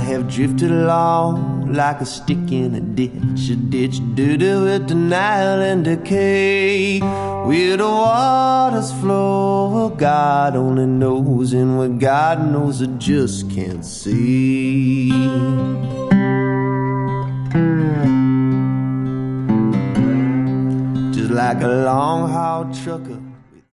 have drifted along like a stick in a ditch dirty with denial and decay. Where the waters flow, God only knows, and what God knows I just can't see. Just like a long haul trucker